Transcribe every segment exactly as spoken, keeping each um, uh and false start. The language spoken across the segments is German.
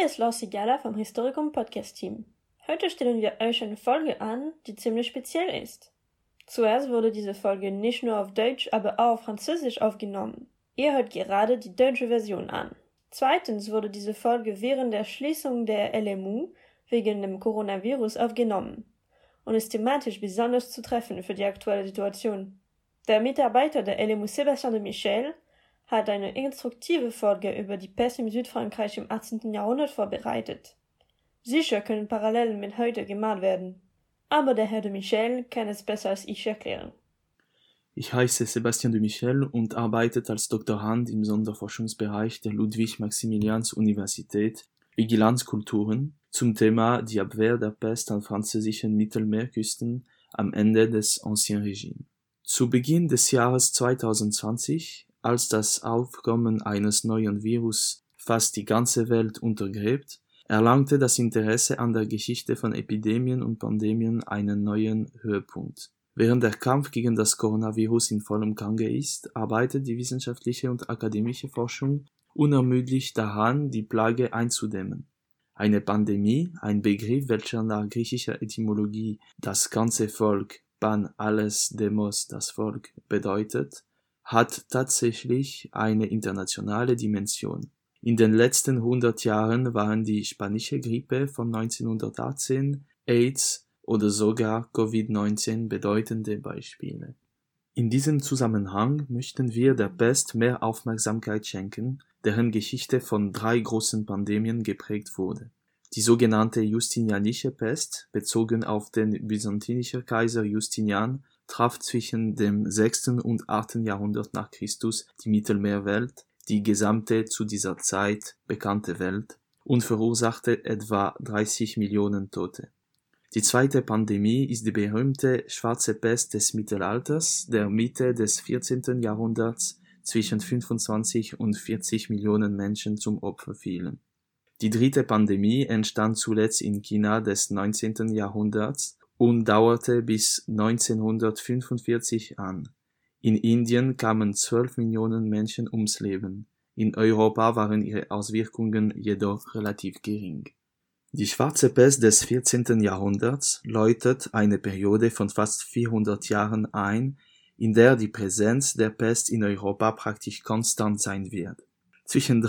ist Laura Sigala vom Historikum Podcast Team. Heute stellen wir euch eine Folge an, die ziemlich speziell ist. Zuerst wurde diese Folge nicht nur auf Deutsch, aber auch auf Französisch aufgenommen. Ihr hört gerade die deutsche Version an. Zweitens wurde diese Folge während der Schließung der L M U wegen dem Coronavirus aufgenommen und ist thematisch besonders zutreffend für die aktuelle Situation. Der Mitarbeiter der L M U, Sébastien de Michel, hat eine instruktive Folge über die Pest im Südfrankreich im achtzehnten Jahrhundert vorbereitet. Sicher können Parallelen mit heute gemacht werden, aber der Herr de Michel kann es besser als ich erklären. Ich heiße Sébastien de Michel und arbeite als Doktorand im Sonderforschungsbereich der Ludwig-Maximilians-Universität Vigilanzkulturen zum Thema die Abwehr der Pest an französischen Mittelmeerküsten am Ende des Ancien Régime. Zu Beginn des Jahres zweitausendzwanzig, als das Aufkommen eines neuen Virus fast die ganze Welt untergräbt, erlangte das Interesse an der Geschichte von Epidemien und Pandemien einen neuen Höhepunkt. Während der Kampf gegen das Coronavirus in vollem Gange ist, arbeitet die wissenschaftliche und akademische Forschung unermüdlich daran, die Plage einzudämmen. Eine Pandemie, ein Begriff, welcher nach griechischer Etymologie das ganze Volk, pan alles demos, das Volk, bedeutet, hat tatsächlich eine internationale Dimension. In den letzten hundert Jahren waren die spanische Grippe von neunzehnhundertachtzehn, AIDS oder sogar Covid neunzehn bedeutende Beispiele. In diesem Zusammenhang möchten wir der Pest mehr Aufmerksamkeit schenken, deren Geschichte von drei großen Pandemien geprägt wurde. Die sogenannte Justinianische Pest, bezogen auf den byzantinischen Kaiser Justinian, traf zwischen dem sechsten und achten Jahrhundert nach Christus die Mittelmeerwelt, die gesamte zu dieser Zeit bekannte Welt, und verursachte etwa dreißig Millionen Tote. Die zweite Pandemie ist die berühmte Schwarze Pest des Mittelalters, der Mitte des vierzehnten Jahrhunderts zwischen fünfundzwanzig und vierzig Millionen Menschen zum Opfer fielen. Die dritte Pandemie entstand zuletzt in China des neunzehnten Jahrhunderts und dauerte bis neunzehnhundertfünfundvierzig an. In Indien kamen zwölf Millionen Menschen ums Leben. In Europa waren ihre Auswirkungen jedoch relativ gering. Die Schwarze Pest des vierzehnten Jahrhunderts läutet eine Periode von fast vierhundert Jahren ein, in der die Präsenz der Pest in Europa praktisch konstant sein wird. Zwischen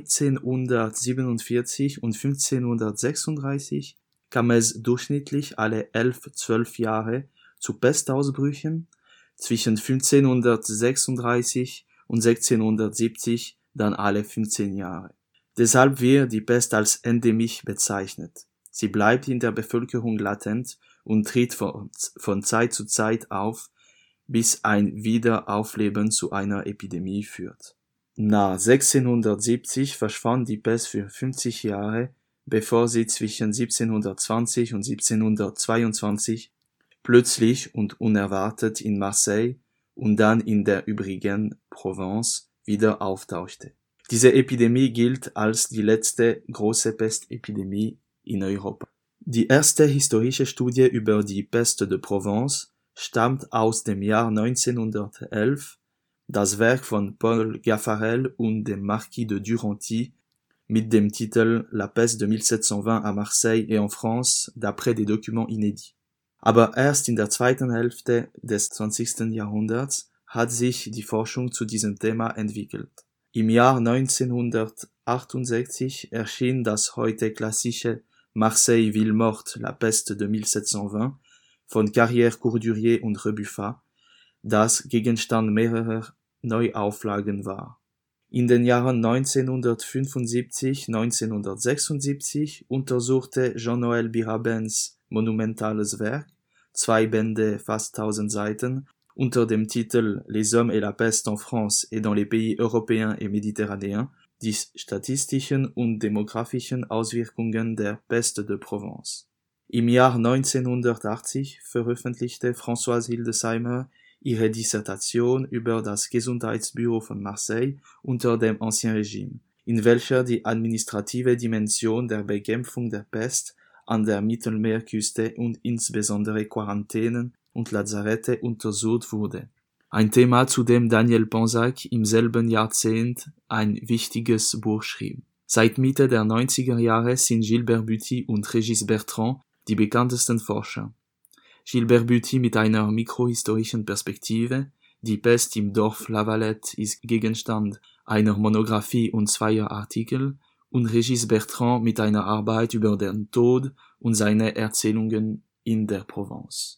dreizehnhundertsiebenundvierzig und fünfzehnhundertsechsunddreißig kam es durchschnittlich alle elf, zwölf Jahre zu Pestausbrüchen, zwischen fünfzehnhundertsechsunddreißig und sechzehnhundertsiebzig dann alle fünfzehn Jahre. Deshalb wird die Pest als endemisch bezeichnet. Sie bleibt in der Bevölkerung latent und tritt von, von Zeit zu Zeit auf, bis ein Wiederaufleben zu einer Epidemie führt. Nach sechzehnhundertsiebzig verschwand die Pest für fünfzig Jahre, bevor sie zwischen siebzehnhundertzwanzig und siebzehnhundertzweiundzwanzig plötzlich und unerwartet in Marseille und dann in der übrigen Provence wieder auftauchte. Diese Epidemie gilt als die letzte große Pestepidemie in Europa. Die erste historische Studie über die Peste de Provence stammt aus dem Jahr neunzehnhundertelf, das Werk von Paul Gaffarel und dem Marquis de Duranty mit dem Titel La Peste de mille sept cent vingt à Marseille et en France, d'après des documents inédits. Aber erst in der zweiten Hälfte des zwanzigsten Jahrhunderts hat sich die Forschung zu diesem Thema entwickelt. Im Jahr neunzehnhundertachtundsechzig erschien das heute klassische Marseille ville morte, la peste de mille sept cent vingt von Carrière, Courdurier und Rebuffat, das Gegenstand mehrerer Neuauflagen war. In den Jahren neunzehnhundertfünfundsiebzig, neunzehnhundertsechsundsiebzig untersuchte Jean-Noël Biraben's monumentales Werk, zwei Bände, fast tausend Seiten, unter dem Titel Les hommes et la peste en France et dans les pays européens et méditerranéens, die statistischen und demografischen Auswirkungen der Peste de Provence. Im Jahr neunzehnhundertachtzig veröffentlichte Françoise Hildesheimer ihre Dissertation über das Gesundheitsbüro von Marseille unter dem Ancien Régime, in welcher die administrative Dimension der Bekämpfung der Pest an der Mittelmeerküste und insbesondere Quarantänen und Lazarette untersucht wurde. Ein Thema, zu dem Daniel Pansac im selben Jahrzehnt ein wichtiges Buch schrieb. Seit Mitte der neunziger Jahre sind Gilbert Buty und Régis Bertrand die bekanntesten Forscher. Gilbert Buty mit einer mikrohistorischen Perspektive, die Pest im Dorf La Valette ist Gegenstand einer Monographie und zweier Artikel, und Régis Bertrand mit einer Arbeit über den Tod und seine Erzählungen in der Provence.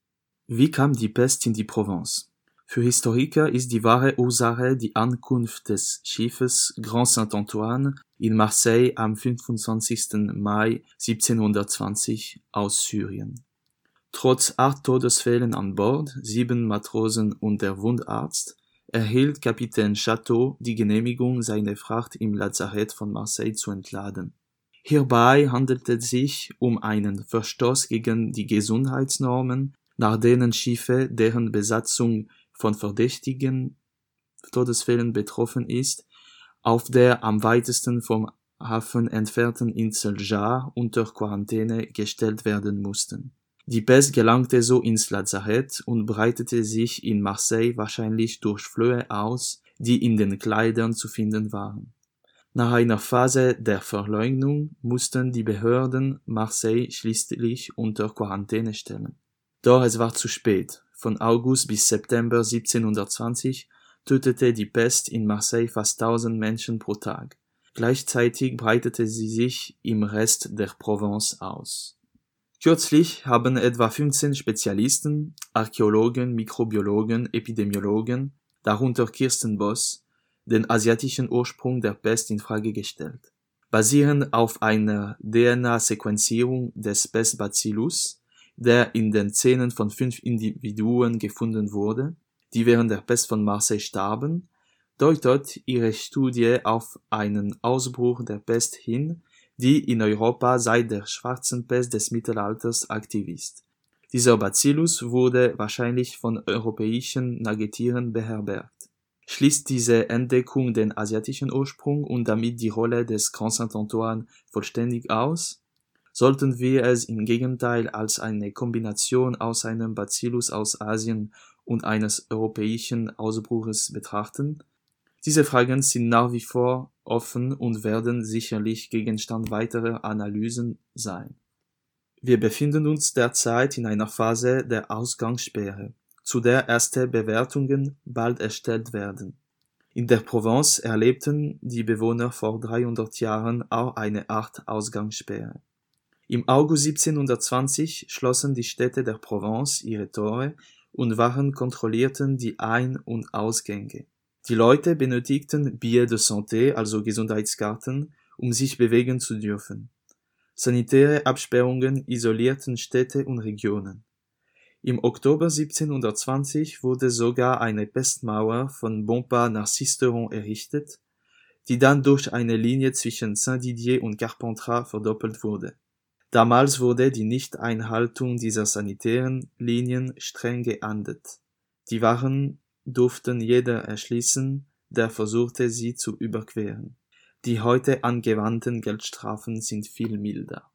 Wie kam die Pest in die Provence? Für Historiker ist die wahre Ursache die Ankunft des Schiffes Grand Saint-Antoine in Marseille am fünfundzwanzigsten Mai siebzehnhundertzwanzig aus Syrien. Trotz acht Todesfällen an Bord, sieben Matrosen und der Wundarzt, erhielt Kapitän Chateau die Genehmigung, seine Fracht im Lazarett von Marseille zu entladen. Hierbei handelte es sich um einen Verstoß gegen die Gesundheitsnormen, nach denen Schiffe, deren Besatzung von verdächtigen Todesfällen betroffen ist, auf der am weitesten vom Hafen entfernten Insel Jar unter Quarantäne gestellt werden mussten. Die Pest gelangte so ins Lazarett und breitete sich in Marseille wahrscheinlich durch Flöhe aus, die in den Kleidern zu finden waren. Nach einer Phase der Verleugnung mussten die Behörden Marseille schließlich unter Quarantäne stellen. Doch es war zu spät. Von August bis September siebzehnhundertzwanzig tötete die Pest in Marseille fast tausend Menschen pro Tag. Gleichzeitig breitete sie sich im Rest der Provence aus. Kürzlich haben etwa fünfzehn Spezialisten, Archäologen, Mikrobiologen, Epidemiologen, darunter Kirsten Boss, den asiatischen Ursprung der Pest in Frage gestellt. Basierend auf einer D N A-Sequenzierung des Pestbacillus, der in den Zähnen von fünf Individuen gefunden wurde, die während der Pest von Marseille starben, deutet ihre Studie auf einen Ausbruch der Pest hin, die in Europa seit der schwarzen Pest des Mittelalters aktiv ist. Dieser Bacillus wurde wahrscheinlich von europäischen Nagetieren beherbergt. Schließt diese Entdeckung den asiatischen Ursprung und damit die Rolle des Grand Saint-Antoine vollständig aus? Sollten wir es im Gegenteil als eine Kombination aus einem Bacillus aus Asien und eines europäischen Ausbruches betrachten? Diese Fragen sind nach wie vor offen und werden sicherlich Gegenstand weiterer Analysen sein. Wir befinden uns derzeit in einer Phase der Ausgangssperre, zu der erste Bewertungen bald erstellt werden. In der Provence erlebten die Bewohner vor dreihundert Jahren auch eine Art Ausgangssperre. Im August siebzehnhundertzwanzig schlossen die Städte der Provence ihre Tore und Waren kontrollierten die Ein- und Ausgänge. Die Leute benötigten Billets de Santé, also Gesundheitskarten, um sich bewegen zu dürfen. Sanitäre Absperrungen isolierten Städte und Regionen. Im Oktober siebzehnhundertzwanzig wurde sogar eine Pestmauer von Bompard nach Sisteron errichtet, die dann durch eine Linie zwischen Saint-Didier und Carpentras verdoppelt wurde. Damals wurde die Nichteinhaltung dieser sanitären Linien streng geahndet. Die Waren durften jeder erschließen, der versuchte, sie zu überqueren. Die heute angewandten Geldstrafen sind viel milder.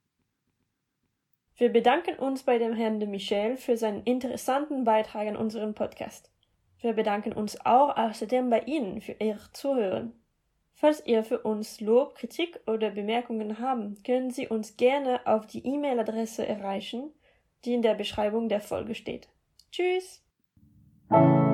Wir bedanken uns bei dem Herrn de Michel für seinen interessanten Beitrag an unseren Podcast. Wir bedanken uns auch außerdem bei Ihnen für Ihr Zuhören. Falls ihr für uns Lob, Kritik oder Bemerkungen habt, können Sie uns gerne auf die E-Mail-Adresse erreichen, die in der Beschreibung der Folge steht. Tschüss!